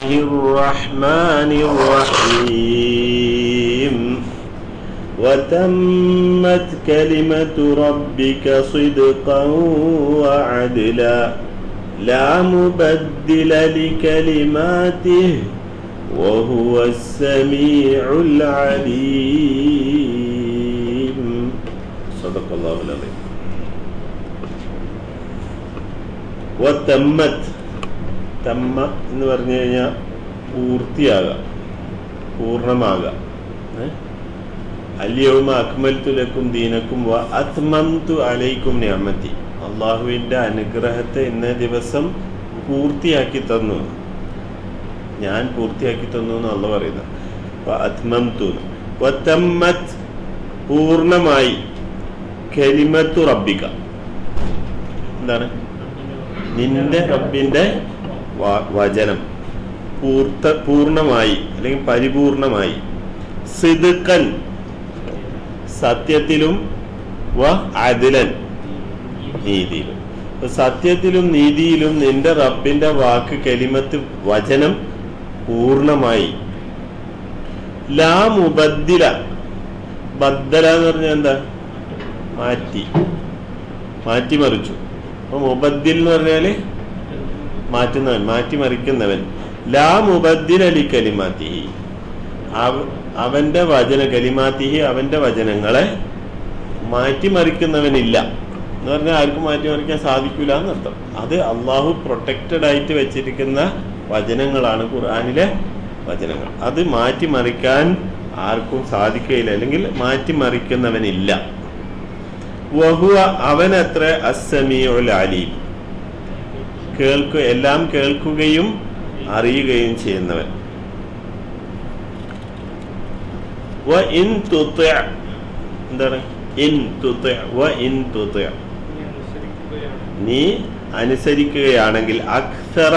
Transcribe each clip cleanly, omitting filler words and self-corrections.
الرحمن الرحيم وتمت كلمة ربك صدقا وعدلا لا مبدل لكلماته وهو السميع العليم صدق الله العظيم. وتمت തമ്മ എന്ന് പറഞ്ഞു കഴിഞ്ഞാൽ പൂർത്തിയാകാം, പൂർണ്ണമാകാം. അൽയൗമ അക്മൽതു ലക്കും ദീനക്കും വ അത്മംതു അലൈക്കും നിഅമതി. അള്ളാഹുവിൻ്റെ അനുഗ്രഹത്തെ ഇന്നേ ദിവസം പൂർത്തിയാക്കി തന്നു, ഞാൻ പൂർത്തിയാക്കി തന്നു എന്ന് അള്ളാഹു പറയുന്നത്. വ അത്മംതു വതമ്മത് പൂർണ്ണമായി, കലിമത്തു റബ്ബിക എന്താണ്? നിന്റെ റബ്ബിന്റെ വചനം പൂർണ്ണമായി അല്ലെങ്കിൽ പരിപൂർണമായി. സിദ്ഖൻ സത്യത്തിലും വ അദ്ലൻ നീതിയിലും. സത്യത്തിലും നീതിയിലും നിന്റെ റബ്ബിന്റെ വാക്ക് കലിമത്ത് വചനം പൂർണ്ണമായി. ലാ മുബദ്ദില, ബദ്ദല എന്ന് പറഞ്ഞാൽ എന്താ? മാറ്റിമറിച്ചു. അപ്പൊ മുബദ്ദിൽ എന്ന് പറഞ്ഞാല് മാറ്റുന്നവൻ, മാറ്റിമറിക്കുന്നവൻ. ലാ മുബദ്ദില ലി കലിമാത്തിഹി, അവന്റെ വചന കലിമാത്തിഹി അവന്റെ വചനങ്ങളെ മാറ്റിമറിക്കുന്നവനില്ല എന്ന് പറഞ്ഞാൽ ആർക്കും മാറ്റിമറിക്കാൻ സാധിക്കൂല എന്നർത്ഥം. അത് അള്ളാഹു പ്രൊട്ടക്റ്റഡ് ആയിട്ട് വെച്ചിരിക്കുന്ന വചനങ്ങളാണ് ഖുർആനിലെ വചനങ്ങൾ. അത് മാറ്റിമറിക്കാൻ ആർക്കും സാധിക്കുകയില്ല, അല്ലെങ്കിൽ മാറ്റിമറിക്കുന്നവനില്ല. വഹുവ അവനത്ര അസ്സമീഉൽ അലീം, എല്ലാം കേൾക്കുകയും അറിയുകയും ചെയ്യുന്നവൻ. എന്താണ്? നീ അനുസരിക്കുകയാണെങ്കിൽ അക്സറ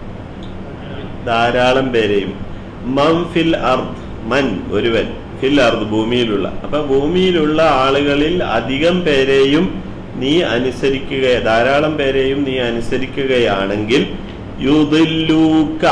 ധാരാളം പേരെയും, മൻ ഫിൽ അർദ്, മൻ ഒരുവൻ, ഫിൽ അർദ് ഭൂമിയിലുള്ള, അപ്പൊ ഭൂമിയിലുള്ള ആളുകളിൽ അധികം പേരെയും നീ അനുസരിക്കുക, ധാരാളം പേരെയും നീ അനുസരിക്കുകയാണെങ്കിൽ യുദില്ലൂക,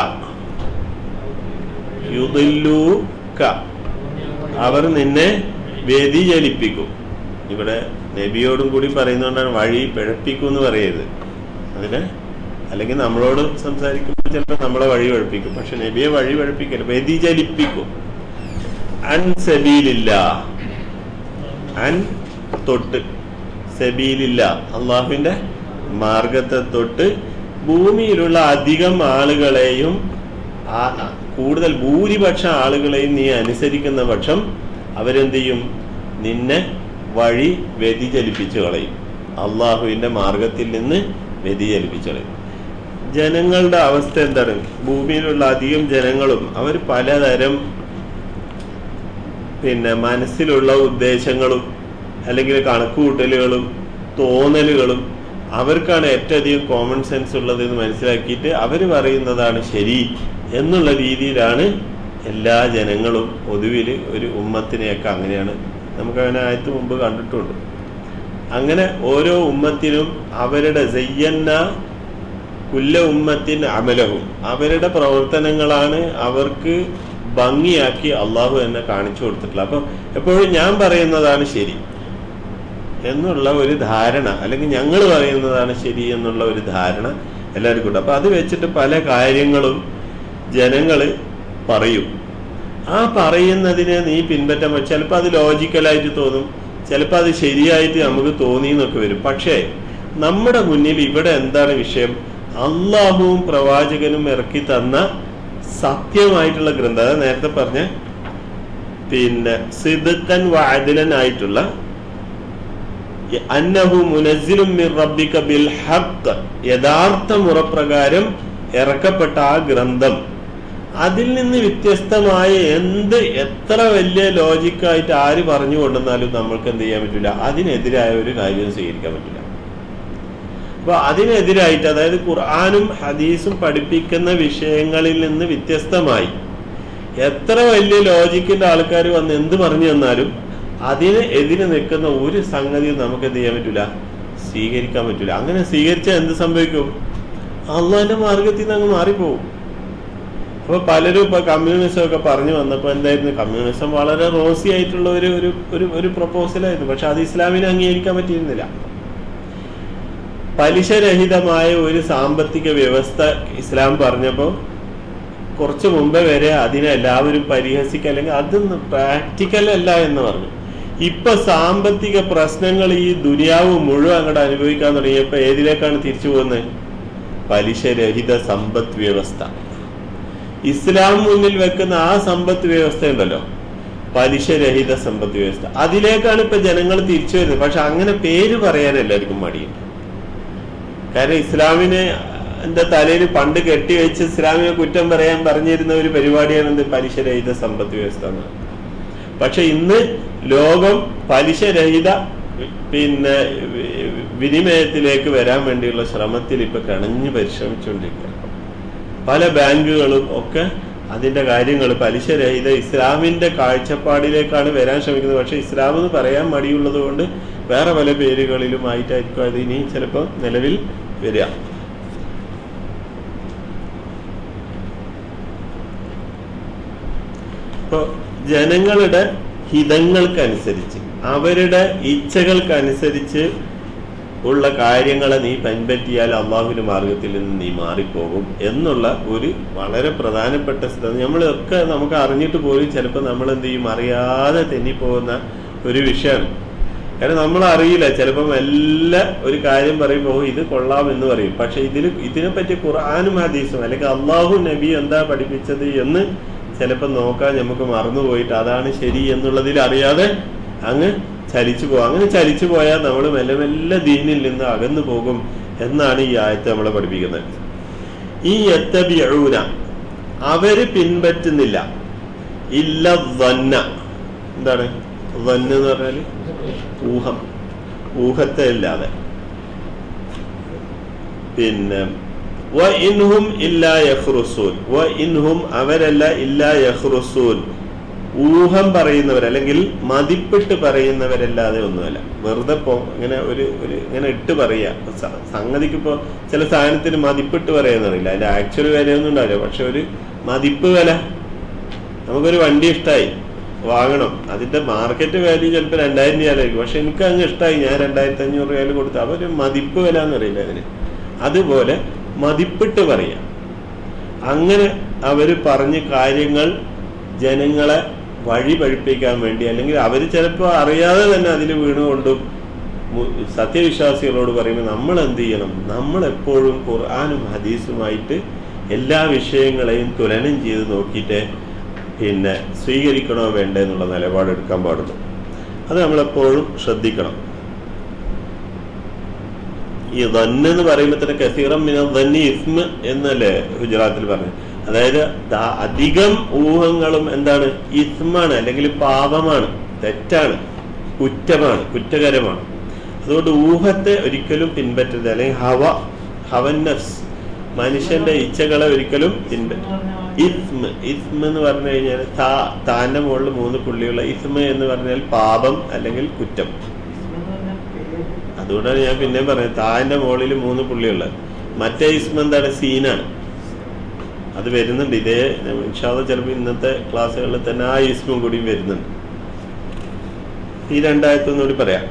അവർ നിന്നെ വ്യതിചലിപ്പിക്കും. ഇവിടെ നബിയോടും കൂടി പറയുന്നതുകൊണ്ടാണ് വഴി പിഴപ്പിക്കും എന്ന് പറയരുത്. അതിന് അല്ലെങ്കിൽ നമ്മളോട് സംസാരിക്കുമ്പോൾ ചിലപ്പോൾ നമ്മളെ വഴി പിഴപ്പിക്കും, പക്ഷെ നബിയെ വഴി പിഴപ്പിക്കല്ല, വ്യതിചലിപ്പിക്കും. അൻ സബീലില്ല, അൻ തൊട്ട്, സബീലില്ല അള്ളാഹുവിന്റെ മാർഗത്തെ തൊട്ട് ഭൂമിയിലുള്ള അധികം ആളുകളെയും കൂടുതൽ ഭൂരിപക്ഷം ആളുകളെയും നീ അനുസരിക്കുന്ന പക്ഷം അവരെന്ത് ചെയ്യും? നിന്നെ വഴി വ്യതിചലിപ്പിച്ചു കളയും, അള്ളാഹുവിന്റെ മാർഗത്തിൽ നിന്ന് വ്യതിചലിപ്പിച്ചു കളയും. ജനങ്ങളുടെ അവസ്ഥ എന്താണ്? ഭൂമിയിലുള്ള അധികം ജനങ്ങളും അവർ പലതരം മനസ്സിലുള്ള ഉദ്ദേശങ്ങളും അല്ലെങ്കിൽ കണക്കുകൂട്ടലുകളും തോന്നലുകളും, അവർക്കാണ് ഏറ്റവും അധികം കോമൺ സെൻസ് ഉള്ളത് എന്ന് മനസ്സിലാക്കിയിട്ട് അവർ പറയുന്നതാണ് ശരി എന്നുള്ള രീതിയിലാണ് എല്ലാ ജനങ്ങളും പൊതുവിൽ ഒരു ഉമ്മത്തിനെയൊക്കെ അങ്ങനെയാണ്. നമുക്കങ്ങനെ ആയത്ത് മുമ്പ് കണ്ടിട്ടുണ്ട്. അങ്ങനെ ഓരോ ഉമ്മത്തിനും അവരുടെ സയ്യന്ന കുല്ല ഉമ്മത്തിൻ അമലഹും, അവരുടെ പ്രവർത്തനങ്ങളാണ് അവർക്ക് ഭംഗിയാക്കി അള്ളാഹു എന്നെ കാണിച്ചു കൊടുത്തിട്ടുള്ളത്. അപ്പം എപ്പോഴും ഞാൻ പറയുന്നതാണ് ശരി എന്നുള്ള ഒരു ധാരണ, അല്ലെങ്കിൽ ഞങ്ങൾ പറയുന്നതാണ് ശരി എന്നുള്ള ഒരു ധാരണ എല്ലാവർക്കും ഉണ്ട്. അപ്പൊ അത് വെച്ചിട്ട് പല കാര്യങ്ങളും ജനങ്ങൾ പറയും. ആ പറയുന്നതിനെ നീ പിൻപറ്റാൻ പറ്റും. ചിലപ്പോൾ അത് ലോജിക്കലായിട്ട് തോന്നും, ചിലപ്പോൾ അത് ശരിയായിട്ട് നമുക്ക് തോന്നി എന്നൊക്കെ വരും. പക്ഷേ നമ്മുടെ മുന്നിൽ ഇവിടെ എന്താണ് വിഷയം? അള്ളാഹുവും പ്രവാചകനും ഇറക്കി തന്ന സത്യമായിട്ടുള്ള ഗ്രന്ഥം, അതായത് നേരത്തെ പറഞ്ഞ സിദ്ഖൻ വഅദ്ലൻ ആയിട്ടുള്ള അന്നഹു മുനസ്സിലും മിർ റബ്ബിക ബിൽ ഹഖ്, യഥാർത്ഥ മുറപ്രകാരം ഇറക്കപ്പെട്ട ആ ഗ്രന്ഥം, അതിൽ നിന്ന് വ്യത്യസ്തമായ എത്ര വലിയ ലോജിക്കായിട്ട് ആര് പറഞ്ഞു കൊണ്ടുവന്നാലും നമ്മൾക്ക് എന്ത് ചെയ്യാൻ പറ്റില്ല, അതിനെതിരായ ഒരു കാര്യം സ്വീകരിക്കാൻ പറ്റില്ല. അപ്പൊ അതിനെതിരായിട്ട്, അതായത് ഖുർആനും ഹദീസും പഠിപ്പിക്കുന്ന വിഷയങ്ങളിൽ നിന്ന് വ്യത്യസ്തമായി എത്ര വലിയ ലോജിക്കിന്റെ ആൾക്കാർ വന്ന് എന്ത് പറഞ്ഞു തന്നാലും അതിന് എതിരെ നിൽക്കുന്ന ഒരു സംഗതിയും നമുക്ക് എന്ത് ചെയ്യാൻ പറ്റില്ല, സ്വീകരിക്കാൻ പറ്റില്ല. അങ്ങനെ സ്വീകരിച്ചാൽ എന്ത് സംഭവിക്കും? അള്ളാഹിന്റെ മാർഗത്തിൽ നിന്ന് അങ്ങ് മാറിപ്പോവും. അപ്പൊ പലരും ഇപ്പൊ കമ്മ്യൂണിസം ഒക്കെ പറഞ്ഞു വന്നപ്പോ എന്തായിരുന്നു, കമ്മ്യൂണിസം വളരെ റോസി ആയിട്ടുള്ള ഒരു പ്രൊപ്പോസലായിരുന്നു. പക്ഷെ അത് ഇസ്ലാമിനെ അംഗീകരിക്കാൻ പറ്റിയിരുന്നില്ല. പലിശരഹിതമായ ഒരു സാമ്പത്തിക വ്യവസ്ഥ ഇസ്ലാം പറഞ്ഞപ്പോ കുറച്ചു മുമ്പേ വരെ അതിനെ എല്ലാവരും പരിഹസിക്കുക, അല്ലെങ്കിൽ അതൊന്നും പ്രാക്ടിക്കൽ അല്ല എന്ന് പറഞ്ഞു. ഇപ്പൊ സാമ്പത്തിക പ്രശ്നങ്ങൾ ഈ ദുനിയാവ് മുഴുവൻ അങ്ങോട്ട് അനുഭവിക്കാൻ തുടങ്ങിയപ്പോ ഏതിലേക്കാണ് തിരിച്ചു പോകുന്നത്? പലിശരഹിത സമ്പദ് വ്യവസ്ഥ. ഇസ്ലാം മുന്നിൽ വെക്കുന്ന ആ സമ്പദ് വ്യവസ്ഥ ഉണ്ടല്ലോ, പലിശരഹിത സമ്പദ് വ്യവസ്ഥ, അതിലേക്കാണ് ഇപ്പൊ ജനങ്ങൾ തിരിച്ചു വരുന്നത്. പക്ഷെ അങ്ങനെ പേര് പറയാൻ എല്ലാവർക്കും മടിയുണ്ട്. കാരണം ഇസ്ലാമിനെ എന്റെ തലയിൽ പണ്ട് കെട്ടിവെച്ച് ഇസ്ലാമിനെ കുറ്റം പറയാൻ പറഞ്ഞിരുന്ന ഒരു പരിപാടിയാണ് എന്ത്, പലിശരഹിത സമ്പദ് വ്യവസ്ഥ എന്ന്. പക്ഷെ ഇന്ന് ലോകം പലിശരഹിത വിനിമയത്തിലേക്ക് വരാൻ വേണ്ടിയുള്ള ശ്രമത്തിൽ ഇപ്പൊ കിണഞ്ഞ് പരിശ്രമിച്ചുകൊണ്ടിരിക്കുക. പല ബാങ്കുകളും ഒക്കെ അതിന്റെ കാര്യങ്ങൾ പലിശരഹിത ഇസ്ലാമിന്റെ കാഴ്ചപ്പാടിലേക്കാണ് വരാൻ ശ്രമിക്കുന്നത്. പക്ഷെ ഇസ്ലാം എന്ന് പറയാൻ മടിയുള്ളത് കൊണ്ട് വേറെ പല പേരുകളിലുമായിട്ടായിരിക്കും അത് ഇനി ചിലപ്പോൾ നിലവിൽ വരിക. ഇപ്പൊ ജനങ്ങളുടെ ഹിതങ്ങൾക്കനുസരിച്ച്, അവരുടെ ഇച്ഛകൾക്കനുസരിച്ച് ഉള്ള കാര്യങ്ങളെ നീ പിൻപറ്റിയാൽ അള്ളാഹുവിന്റെ മാർഗത്തിൽ നിന്ന് നീ മാറിപ്പോകും എന്നുള്ള ഒരു വളരെ പ്രധാനപ്പെട്ട സ്ഥിതി നമ്മളൊക്കെ നമുക്ക് അറിഞ്ഞിട്ട് പോലും ചിലപ്പോൾ നമ്മൾ എന്ത് ചെയ്യും, അറിയാതെ തെന്നിപ്പോകുന്ന ഒരു വിഷയമാണ്. കാരണം നമ്മൾ അറിയില്ല, ചിലപ്പം എല്ലാ ഒരു കാര്യം പറയുമ്പോൾ ഇത് കൊള്ളാം എന്ന് പറയും. പക്ഷെ ഇതിനെപ്പറ്റി ഖുർആനും ഹദീസും അല്ലെങ്കിൽ അള്ളാഹു നബി എന്താ പഠിപ്പിച്ചത് എന്ന് ചിലപ്പോൾ നോക്കാൻ നമുക്ക് മറന്നുപോയിട്ട് അതാണ് ശരി എന്നുള്ളതിൽ അറിയാതെ അങ്ങ് ചലിച്ചു പോകും. അങ്ങനെ ചലിച്ചു പോയാൽ നമ്മൾ മെല്ലെ മെല്ലെ ദീനിൽ നിന്ന് അകന്നു പോകും എന്നാണ് ഈ ആയത്ത് നമ്മളെ പഠിപ്പിക്കുന്നത്. ഈ യത്തബിഊന, അവര് പിൻപറ്റുന്നില്ല, ഇല്ല വന്ന. എന്താണ് വന്ന എന്ന് പറഞ്ഞാല്? ഊഹം, ഊഹത്തെ ഇല്ലാതെ. പിന്നെ വ ഇൻഹും ഇല്ലാ യഖ്റുസൂൻ, വ ഇൻഹും അവരല്ല, ഇല്ലാ യഖ്റുസൂൻ ഊഹം പറയുന്നവർ അല്ലെങ്കിൽ മതിപ്പിട്ട് പറയുന്നവരല്ലാതെ ഒന്നുമല്ല. വെറുതെ ഇങ്ങനെ ഇങ്ങനെ ഇട്ട് പറയുക. സംഗതിക്ക് ഇപ്പോ ചില സാധനത്തിന് മതിപ്പിട്ട് പറയുന്നറിയില്ല, അതിന്റെ ആക്ച്വൽ വിലയൊന്നും ഉണ്ടാവില്ല. പക്ഷെ ഒരു മതിപ്പ് വില, നമുക്കൊരു വണ്ടി ഇഷ്ടമായി വാങ്ങണം, അതിന്റെ മാർക്കറ്റ് വാല്യൂ ചിലപ്പോൾ 2000 രൂപയായിരിക്കും. പക്ഷെ എനിക്ക് അങ്ങ് ഇഷ്ടമായി, ഞാൻ 2500 രൂപയിൽ കൊടുത്തു. അപ്പൊ ഒരു മതിപ്പ് വില എന്നറിയില്ല അതിന്. അതുപോലെ മതിപ്പിട്ട് പറയാം. അങ്ങനെ അവര് പറഞ്ഞ് കാര്യങ്ങൾ ജനങ്ങളെ വഴി പഴിപ്പിക്കാൻ വേണ്ടി, അല്ലെങ്കിൽ അവർ ചിലപ്പോൾ അറിയാതെ തന്നെ അതിൽ വീണുകൊണ്ടും സത്യവിശ്വാസികളോട് പറയുമ്പോൾ നമ്മൾ എന്ത് ചെയ്യണം, നമ്മളെപ്പോഴും ഖുർആനും ഹദീസുമായിട്ട് എല്ലാ വിഷയങ്ങളെയും തുലനം ചെയ്ത് നോക്കിയിട്ട് സ്വീകരിക്കണോ വേണ്ടേ എന്നുള്ള നിലപാടെടുക്കാൻ പാടുള്ളൂ. അത് നമ്മളെപ്പോഴും ശ്രദ്ധിക്കണം. ഈ ദന്നെന്ന് പറയുമ്പോൾ തന്നെ കസീറം മിന ദന്നി ഇസ്മ എന്നല്ലേ ഹുജറാത്തിൽ പറഞ്ഞു. അതായത് അധികം ഊഹങ്ങളും എന്താണ്, ഇസ്മാണ്, അല്ലെങ്കിൽ പാപമാണ്, തെറ്റാണ്, കുറ്റമാണ്, കുറ്റകരമാണ്. അതുകൊണ്ട് ഊഹത്തെ ഒരിക്കലും പിൻപറ്റരുത്. അല്ലെങ്കിൽ ഹവന്നസ്, മനുഷ്യന്റെ ഇച്ഛകളെ ഒരിക്കലും പിൻപറ്റരുത്. ഇസ്മ എന്ന് പറഞ്ഞു കഴിഞ്ഞാൽ താന്റെ മുകളിൽ 3 പുള്ളിയുള്ള ഇസ്മ എന്ന് പറഞ്ഞാൽ പാപം അല്ലെങ്കിൽ കുറ്റം. അതുകൊണ്ടാണ് ഞാൻ പിന്നെ പറഞ്ഞത് താന്റെ മുകളിൽ 3 പുള്ളിയുള്ള. മറ്റേ ഇസ്മ എന്താണ്, സീനാണ്. അത് വരുന്നുണ്ട്. ഇതേ ഇൻഷാ അല്ലാഹ് ചിലപ്പോൾ ഇന്നത്തെ ക്ലാസ്സുകളിൽ തന്നെ ആ ഇസ്മും കൂടിയും വരുന്നുണ്ട്. ഈ 2 ആയത്തൊന്നുകൂടി പറയാം.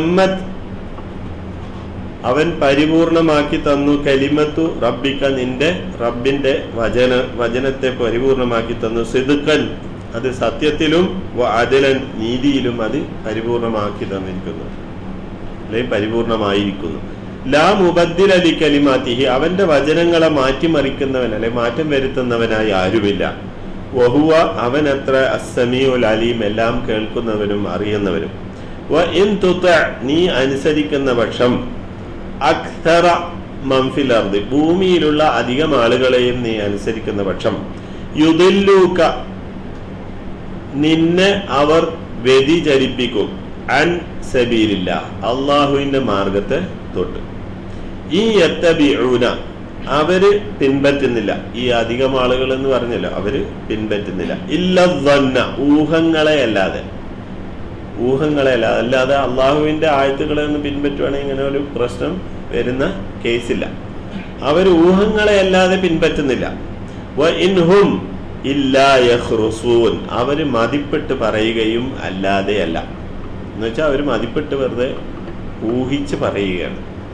അവൻ പരിപൂർണമാക്കി തന്നു കലിമത്തു റബ്ബിക, നിന്റെ റബ്ബിന്റെ വചനത്തെ പരിപൂർണമാക്കി തന്നു. സിദ്ഖൻ, അത് സത്യത്തിലും, അദലൻ, നീതിയിലും അത് പരിപൂർണമാക്കി തന്നിരിക്കുന്നു, അല്ലെങ്കിൽ പരിപൂർണമായിരിക്കുന്നു. ലാ മുബദ്ദില ലി കലിമാതിഹി, അവന്റെ വചനങ്ങളെ മാറ്റിമറിക്കുന്നവൻ അല്ലെ മാറ്റം വരുത്തുന്നവനായി ആരുമില്ല. വഹുവ, അവൻ അത്ര അസ്സമീഉൽ അലീം, എല്ലാം കേൾക്കുന്നവനും അറിയുന്നവനും. വ ഇൻ തുത, നീ അനുസരിക്കുന്ന പക്ഷം, അക്തറ മൻഫിൽ അർദ്, ഭൂമിയിലുള്ള അധികം ആളുകളെയും നീ അനുസരിക്കുന്ന പക്ഷം, യുദില്ലൂക, നിന്നെ അവർ വ്യതിചലിപ്പിക്കും, അൻ സബീലില്ല, അള്ളാഹുവിന്റെ മാർഗത്തെ തൊട്ട്. ഈ യത്തബിഊന, അവര് പിൻപറ്റുന്നില്ല, ഈ അധികം ആളുകൾ എന്ന് പറഞ്ഞല്ലോ, അവര് പിൻപറ്റുന്നില്ല. ഇല്ല ദന്ന, ഊഹങ്ങളെ അല്ലാതെ അല്ലാതെ അള്ളാഹുവിന്റെ ആയത്തുകളെ ഒന്ന് പിൻപറ്റുവാണെങ്കിൽ ഇങ്ങനെ ഒരു പ്രശ്നം വരുന്ന കേസില്ല. അവർ ഊഹങ്ങളെ അല്ലാതെ പിൻപറ്റുന്നില്ല. വഇൻഹും ഇല്ലാ യഖ്റുസൂൻ, അവര് മതിപ്പെട്ട് പറയുകയും അല്ലാതെയല്ല. എന്നുവെച്ചാൽ അവര് മതിപ്പെട്ട് വെറുതെ ഊഹിച്ച് പറയുകയാണ്.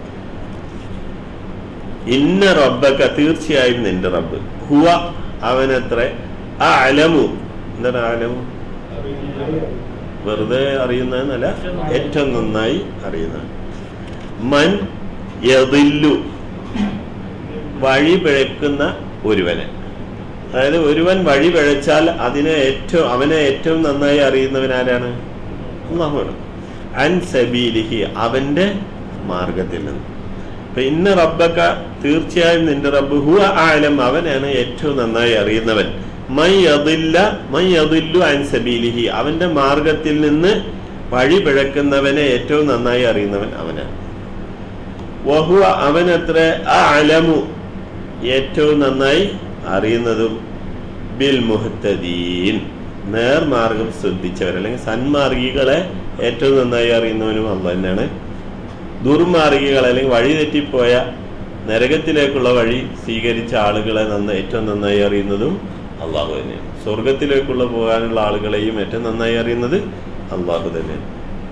ഇന്ന റബ്ബക, തീർച്ചയായും നിന്റെ റബ്ബ്, ഹുവ അവനത്ര, അഅലമു, എന്താണ് അഅലമു? വെറുതെ അറിയുന്നതെന്നല്ല, ഏറ്റവും നന്നായി അറിയുന്നതാണ്. മൻ യദില്ലു, വഴി പിഴക്കുന്ന ഒരുവനെ, അതായത് ഒരുവൻ വഴി പിഴച്ചാൽ അവനെ ഏറ്റവും നന്നായി അറിയുന്നവൻ ആരാണ്? അല്ലാഹുവാണ്. അൻ സബീലിഹി, അവന്റെ മാർഗത്തിൽ നിന്ന്. അപ്പൊ ഇന്ന റബ്ബക, തീർച്ചയായും നിന്റെ റബ്ബ്, ഹുവ അഅലം, അവനാണ് ഏറ്റവും നന്നായി അറിയുന്നവൻ. മൻ യദില്ലു അൻ സബീലിഹി, അവന്റെ മാർഗത്തിൽ നിന്ന് വഴി പിഴക്കുന്നവനെ ഏറ്റവും നന്നായി അറിയുന്നവൻ അവനാണ്. വഹുവ, അവനത്ര, അഅലമു, ഏറ്റവും നന്നായി അറിയുന്നതും, ബിൽ മുഹ്തദീൻ, നേർമാർഗം ശ്രദ്ധിച്ചവർ അല്ലെങ്കിൽ സന്മാർഗികളെ ഏറ്റവും നന്നായി അറിയുന്നവനും അല്ലാഹു തന്നെയാണ്. ദുർമാർഗികൾ അല്ലെങ്കിൽ വഴി തെറ്റിപ്പോയ നരകത്തിലേക്കുള്ള വഴി സ്വീകരിച്ച ആളുകളെ ഏറ്റവും നന്നായി അറിയുന്നതും അല്ലാഹു തന്നെയാണ്. സ്വർഗത്തിലേക്കുള്ള പോകാനുള്ള ആളുകളെയും ഏറ്റവും നന്നായി അറിയുന്നത് അല്ലാഹു തന്നെയാണ്.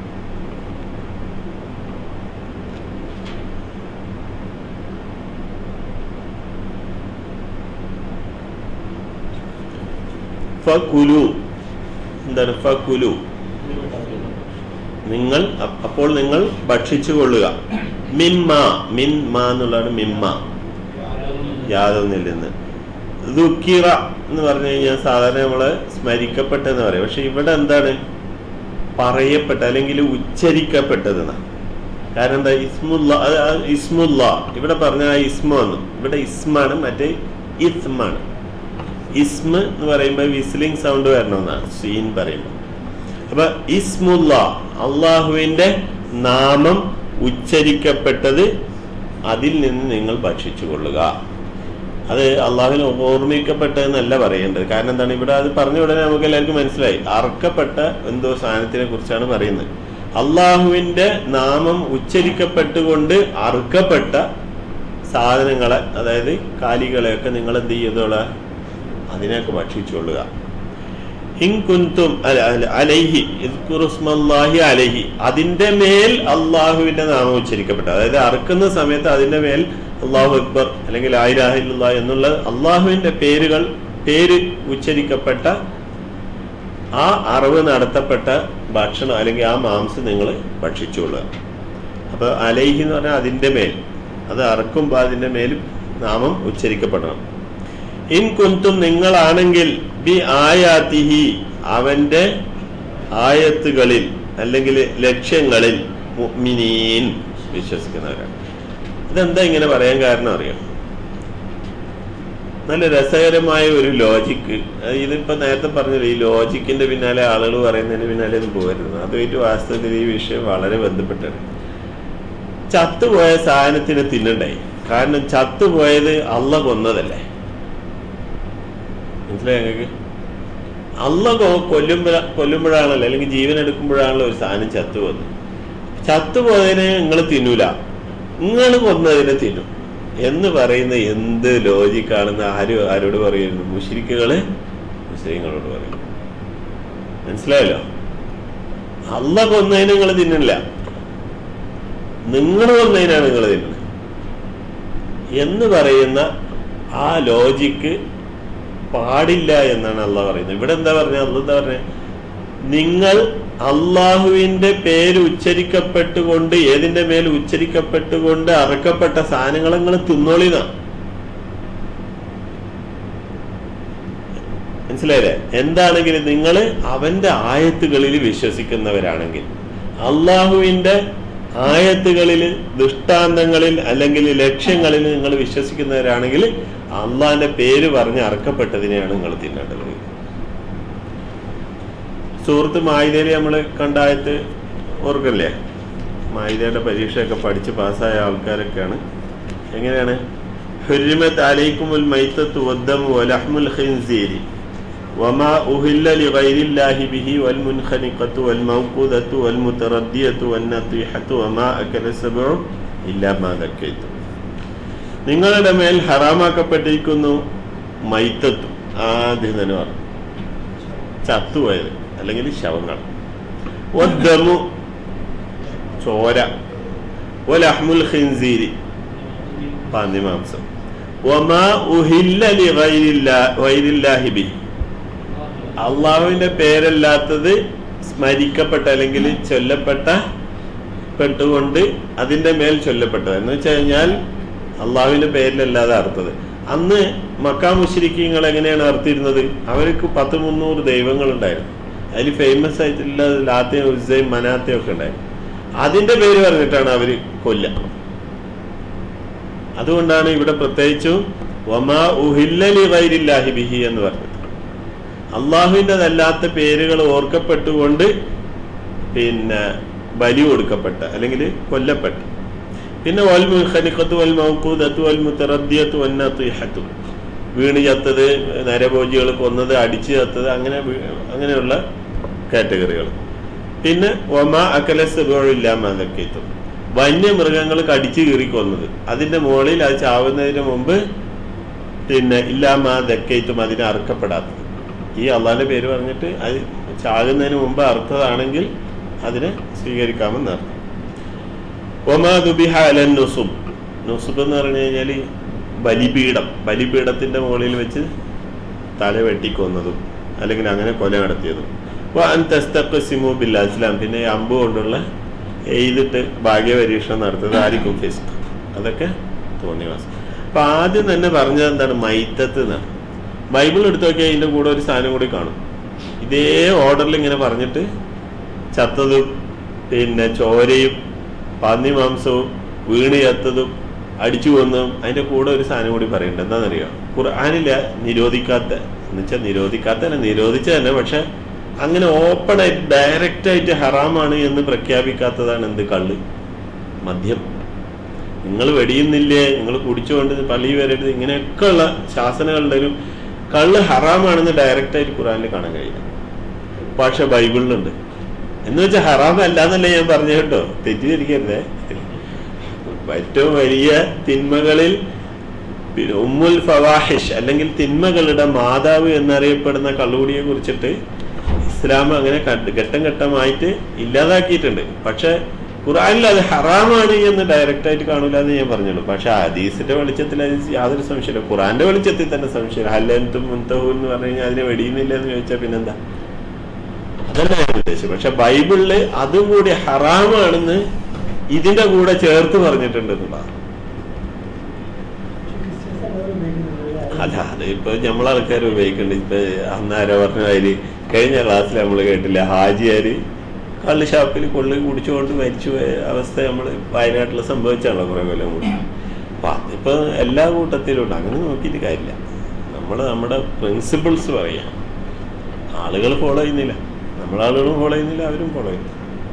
ഫകുലു, എന്താണ് ഫകുലു? നിങ്ങൾ, അപ്പോൾ നിങ്ങൾ ഭക്ഷിച്ചു കൊള്ളുക. മിമ്മ, മിൻമ എന്നുള്ളതാണ് മിമ്മ, യാതൊന്നിൽ നിന്ന്. ദുഃഖിറ എന്ന് പറഞ്ഞു കഴിഞ്ഞാൽ സാധാരണ നമ്മള് സ്മരിക്കപ്പെട്ടെന്ന് പറയും. പക്ഷെ ഇവിടെ എന്താണ് പറയപ്പെട്ട അല്ലെങ്കിൽ ഉച്ചരിക്കപ്പെട്ടതെന്നാ. കാരണം എന്താ? ഇസ്മുല്ല ഇവിടെ പറഞ്ഞ ഇസ്മ വന്നു. ഇവിടെ ഇസ്മാണ്, മറ്റേ ഇസ്മാണ്. ഇസ്മ എന്ന് പറയുമ്പോൾ വിസ്ലിംഗ് സൗണ്ട് വരണമെന്നാണ് സീൻ പറയുമ്പോൾ. അപ്പൊ ഇസ്മുല്ല, അള്ളാഹുവിന്റെ നാമം ഉച്ചരിക്കപ്പെട്ടത്, അതിൽ നിന്ന് നിങ്ങൾ ഭക്ഷിച്ചു കൊള്ളുക. അത് അള്ളാഹുവിന് ഓർമ്മിക്കപ്പെട്ടതെന്നല്ല പറയേണ്ടത്. കാരണം എന്താണ്? ഇവിടെ അത് പറഞ്ഞ ഉടനെ നമുക്ക് എല്ലാവർക്കും മനസ്സിലായി, അറക്കപ്പെട്ട എന്തോ സാധനത്തിനെ കുറിച്ചാണ് പറയുന്നത്. അള്ളാഹുവിന്റെ നാമം ഉച്ചരിക്കപ്പെട്ടുകൊണ്ട് അറുക്കപ്പെട്ട സാധനങ്ങളെ, അതായത് കാലികളെയൊക്കെ നിങ്ങൾ എന്ത് ചെയ്തോള? അതിനെയൊക്കെ ഭക്ഷിച്ചുകൊള്ളുക. ഹിൻകുന്തും അലൈഹി ഇസ്കുറുസ്മല്ലാഹി അലൈഹി, അതിന്റെ മേൽ അള്ളാഹുവിന്റെ നാമം ഉച്ചരിക്കപ്പെട്ട, അതായത് അറുക്കുന്ന സമയത്ത് അതിന്റെ മേൽ അള്ളാഹു അക്ബർ അല്ലെങ്കിൽ ലാ ഇലാഹ ഇല്ലല്ലാഹ് എന്നുള്ള അള്ളാഹുവിന്റെ പേര് ഉച്ചരിക്കപ്പെട്ട ആ അറിവ് നടത്തപ്പെട്ട ഭക്ഷണം അല്ലെങ്കിൽ ആ മാംസം നിങ്ങൾ ഭക്ഷിച്ചുകൊള്ളുക. അപ്പൊ അലൈഹി എന്ന് പറഞ്ഞാൽ അതിന്റെ മേൽ, അത് അറുക്കുമ്പോൾ അതിന്റെ മേൽ നാമം ഉച്ചരിക്കപ്പെടണം. ഇൻ കുന്തും, നിങ്ങളാണെങ്കിൽ, ബി ആയാതിഹി, അവന്റെ ആയത്തുകളിൽ അല്ലെങ്കിൽ ലക്ഷ്യങ്ങളിൽ, മുഅ്മിനീൻ, വിശ്വസിക്കുന്നവരാണ്. ഇതെന്താ ഇങ്ങനെ പറയാൻ കാരണം അറിയാം? നല്ല രസകരമായ ഒരു ലോജിക്ക്. ഇതിപ്പോ നേരത്തെ പറഞ്ഞില്ല, ഈ ലോജിക്കിന്റെ പിന്നാലെ ആളുകൾ പറയുന്നതിന് പിന്നാലെ ഒന്നും പോകരുത്. അതുമായിട്ട് വാസ്തവത്തിൽ ഈ വിഷയം വളരെ ബന്ധപ്പെട്ടാണ്. ചത്തുപോയ സാധനത്തിന് തിന്നണ്ടേ? കാരണം ചത്തുപോയത് അള്ള കൊന്നതല്ലേ? മനസ്സിലായി ഞങ്ങൾക്ക്? അള്ള കൊല്ലുമ്പോഴാണല്ലോ, അല്ലെങ്കിൽ ജീവൻ എടുക്കുമ്പോഴാണല്ലോ ഒരു സാധനം ചത്തുപോകുന്നത്. ചത്തുപോയതിനെ നിങ്ങൾ തിന്നൂല, നിങ്ങൾ കൊന്നതിനെ തിന്നും എന്ന് പറയുന്ന എന്ത് ലോജിക്കാണെന്ന് ആരോട് പറയുന്നു? മുശ്രിക്കുകള് മുസ്ലിങ്ങളോട് പറയുന്നു. മനസ്സിലായല്ലോ? അള്ള കൊന്നതിനെ നിങ്ങൾ തിന്നില്ല, നിങ്ങൾ കൊന്നതിനാണ് നിങ്ങൾ തിന്നുന്നത് എന്ന് പറയുന്ന ആ ലോജിക്ക് പാടില്ല എന്നാണ് അള്ളാഹ് പറയുന്നത്. ഇവിടെ എന്താ പറഞ്ഞ? അള്ളാഹ് എന്താ പറഞ്ഞ? നിങ്ങൾ അള്ളാഹുവിന്റെ പേര് ഉച്ചരിക്കപ്പെട്ടുകൊണ്ട്, ഏതിന്റെ മേൽ ഉച്ചരിക്കപ്പെട്ടുകൊണ്ട് അറക്കപ്പെട്ട സാധനങ്ങൾ നിങ്ങൾ തിന്നോളിന. മനസ്സിലായില്ലേ? എന്താണെങ്കിലും നിങ്ങൾ അവന്റെ ആയത്തുകളിൽ വിശ്വസിക്കുന്നവരാണെങ്കിൽ, അള്ളാഹുവിന്റെ ആയത്തുകളിൽ, ദൃഷ്ടാന്തങ്ങളിൽ അല്ലെങ്കിൽ ലക്ഷ്യങ്ങളിൽ നിങ്ങൾ വിശ്വസിക്കുന്നവരാണെങ്കിൽ, അള്ളാഹിന്റെ പേര് പറഞ്ഞ് അറക്കപ്പെട്ടതിനെയാണ് നിങ്ങൾ തിന്നേണ്ടത്. സുഹൃത്ത് മായിദയിൽ നമ്മൾ കണ്ടായത്ത് ഓർക്കല്ലേ? മായിദയുടെ പരീക്ഷയൊക്കെ പഠിച്ച് പാസ്സായ ആൾക്കാരൊക്കെയാണ്. എങ്ങനെയാണ്? ഹുരിമത്ത് അലൈക്കുമുൽ മൈത്തത്തു വദ്ദമു വലഹ്മുൽ ഖിൻസീരി വമാ ഉഹില്ല ലിഗൈരില്ലാഹി ബിഹി വൽ മുൻഖനിഖത്തു വൽ മൗഖൂദത്തു വൽ മുതറദ്ദിയത്തു വൻ നതീഹത്തു വമാ അകല സബഉ ഇല്ലാ മാ ദക്കൈതു. നിങ്ങളുടെ മേൽ ഹറാമാക്കപ്പെട്ടിരിക്കുന്നു മൈത്തത്തും ആദ്യം തന്നെ പറഞ്ഞു, ചത്തുപോയത് അല്ലെങ്കിൽ ശവങ്ങൾ. ഒദ്ദമു ചോര, ഒലഹ്മുൽ ഖിൻസീരി പന്നിമാംസം, വമാ ഉഹില്ല ലിഗൈരില്ലാഹി ബിഹി അള്ളാഹുവിന്റെ പേരല്ലാത്തത് സ്മരിക്കപ്പെട്ട അല്ലെങ്കിൽ പെട്ടുകൊണ്ട് അതിന്റെ മേൽ ചൊല്ലപ്പെട്ടത് എന്ന് വെച്ച് കഴിഞ്ഞാൽ അള്ളാഹുവിന്റെ പേരിലല്ലാതെ അർത്ഥത്. അന്ന് മക്കാ മുശ്രിക്കീങ്ങൾ എങ്ങനെയാണ് അർത്ഥിരുന്നത്? അവർക്ക് 100-300 ദൈവങ്ങളുണ്ടായിരുന്നു. അതിൽ ഫേമസ് ആയിട്ടുള്ള ലാത്തയും ഉസ്സയും മനാത്തയും ഒക്കെ ഉണ്ടായിരുന്നു. അതിന്റെ പേര് പറഞ്ഞിട്ടാണ് അവര് കൊല്ല. അതുകൊണ്ടാണ് ഇവിടെ പ്രത്യേകിച്ചും വമാ ഉഹില്ല ലിഗൈരില്ലാഹി ബിഹി എന്ന് പറഞ്ഞത്. അള്ളാഹുവിൻ്റെതല്ലാത്ത പേരുകൾ ഓർക്കപ്പെട്ടുകൊണ്ട് ബലി കൊടുക്കപ്പെട്ട അല്ലെങ്കിൽ കൊല്ലപ്പെട്ട. പിന്നെ വൽ മുൻഖനിഖത്തു വൽ മൗഖൂദത്തു വൽ മുതറദ്ദിയത്തു വൻ നതീഹത്തു വീണ് ചത്തത്, നരഭോജികൾ കൊന്നത്, അടിച്ചു ചത്തത്, അങ്ങനെയുള്ള കാറ്റഗറികൾ. പിന്നെ വമാ അകല സബഉഇല്ലാ മാ ദക്കൈതും വന്യമൃഗങ്ങൾ കടിച്ചു കീറി കൊന്നത്, അതിന്റെ മുകളിൽ അത് ചാവുന്നതിന് മുമ്പ് ഇല്ലാ മാ ദക്കൈതും അതിനെ അറുക്കപ്പെടാത്തത്. ഈ അള്ളാഹിന്റെ പേര് പറഞ്ഞിട്ട് അത് ചാകുന്നതിന് മുമ്പ് അർത്ഥതാണെങ്കിൽ അതിനെ സ്വീകരിക്കാമെന്ന് അർത്ഥം. ഒമാ ദുബിഹ അലൻ നുസുബ്, നുസുബ് എന്ന് പറഞ്ഞു കഴിഞ്ഞാൽ ബലിപീഠത്തിന്റെ മുകളിൽ വെച്ച് തല വെട്ടിക്കൊന്നതും അല്ലെങ്കിൽ അങ്ങനെ കൊല നടത്തിയതും. തസ്തഖ്സിമു ബിൽ അസ്ലാം, പിന്നെ അമ്പ് കൊണ്ടുള്ള എഴുതിട്ട് ഭാഗ്യപരീക്ഷണം നടത്തുന്നത് ആയിരിക്കും ഫിസ്ക്, അതൊക്കെ തോന്നിവാസം. അപ്പൊ ആദ്യം തന്നെ പറഞ്ഞത് എന്താണ്? മൈത്തത്ത് എന്നാണ്. ബൈബിൾ എടുത്തു നോക്കിയാൽ ഇതിന്റെ കൂടെ ഒരു സാധനം കൂടി കാണും. ഇതേ ഓർഡറിൽ ഇങ്ങനെ പറഞ്ഞിട്ട് ചത്തതും ചോരയും പന്നിമാംസവും വീണ് ചത്തതും അടിച്ചു കൊന്നതും അതിന്റെ കൂടെ ഒരു സാധനം കൂടി പറയുന്നുണ്ട്. എന്താണെന്നറിയോ? ഖുർആനില്ല നിരോധിക്കാത്ത നിരോധിച്ച തന്നെ, പക്ഷെ അങ്ങനെ ഓപ്പൺ ആയിട്ട് ഡയറക്റ്റ് ആയിട്ട് ഹറാമാണ് എന്ന് പ്രഖ്യാപിക്കാത്തതാണ് എന്ത്? കള്ള്, മദ്യം. നിങ്ങൾ വെടിയുന്നില്ലേ, നിങ്ങൾ കുടിച്ചുകൊണ്ട് പള്ളി വരരുത്, ഇങ്ങനെയൊക്കെ ഉള്ള ശാസനകളുടെയും കള്ള് ഹറാമാണെന്ന് ഡയറക്റ്റ് ആയിട്ട് ഖുർആനിൽ കാണാൻ കഴിയില്ല. പക്ഷെ ബൈബിളിലുണ്ട്. എന്ന് വെച്ചാൽ ഹറാം അല്ല എന്നല്ല ഞാൻ പറഞ്ഞു കേട്ടോ, തെറ്റിദ്ധരിക്കരുതേ. ഏറ്റവും വലിയ തിന്മകളിൽ ഉമ്മുൽ ഫവാഹിഷ് അല്ലെങ്കിൽ തിന്മകളുടെ മാതാവ് എന്നറിയപ്പെടുന്ന കള്ളുകൂടിയെ കുറിച്ചിട്ട് ഇസ്ലാം അങ്ങനെ ഘട്ടം ഘട്ടമായിട്ട് ഇല്ലാതാക്കിയിട്ടുണ്ട്. പക്ഷെ ഖുർആനിൽ അത് ഹറാമാണ് എന്ന് ഡയറക്റ്റ് ആയിട്ട് കാണൂല എന്ന് ഞാൻ പറഞ്ഞുള്ളൂ. പക്ഷെ ഹദീസിന്റെ വെളിച്ചത്തിൽ അത് യാതൊരു സംശയമില്ല. ഖുർആന്റെ വെളിച്ചത്തിൽ തന്നെ സംശയം. ഹല്ലൻതും മുൻതഹു എന്ന് പറഞ്ഞു കഴിഞ്ഞാൽ അതിനെ വെടിയുന്നില്ല എന്ന് ചോദിച്ചാൽ പിന്നെന്താ? അതല്ല ഞാൻ ഉദ്ദേശിച്ചത്. പക്ഷെ ബൈബിളില് അതും കൂടി ഹറാമാണെന്ന് ഇതിന്റെ കൂടെ ചേർത്ത് പറഞ്ഞിട്ടുണ്ട് എന്നുള്ളതാണ്. അല്ല, അത് ഇപ്പൊ നമ്മളാൾക്കാർ ഉപയോഗിക്കുന്നുണ്ട്. ഇപ്പൊ അന്നാരോ പറഞ്ഞ അതില് കഴിഞ്ഞ ക്ലാസ്സിൽ നമ്മൾ കേട്ടില്ല, ഹാജിയാര് കള്ള് ഷാപ്പിൽ കൊള്ളി കുടിച്ചുകൊണ്ട് മരിച്ചുപോയ അവസ്ഥ നമ്മൾ വയനാട്ടിൽ സംഭവിച്ചാണല്ലോ കുറെ കൊല്ലം കൂടി. അപ്പൊ അതിപ്പോ എല്ലാ കൂട്ടത്തിലും ഉണ്ട്. അങ്ങനെ നോക്കിയിട്ട് കാര്യമില്ല. നമ്മുടെ പ്രിൻസിപ്പിൾസ് പറയാം. ആളുകൾ ഫോളോ ചെയ്യുന്നില്ല, നമ്മളാളുകളും ഫോളോ ചെയ്യുന്നില്ല, അവരും ഫോളോ ചെയ്യുന്നില്ല.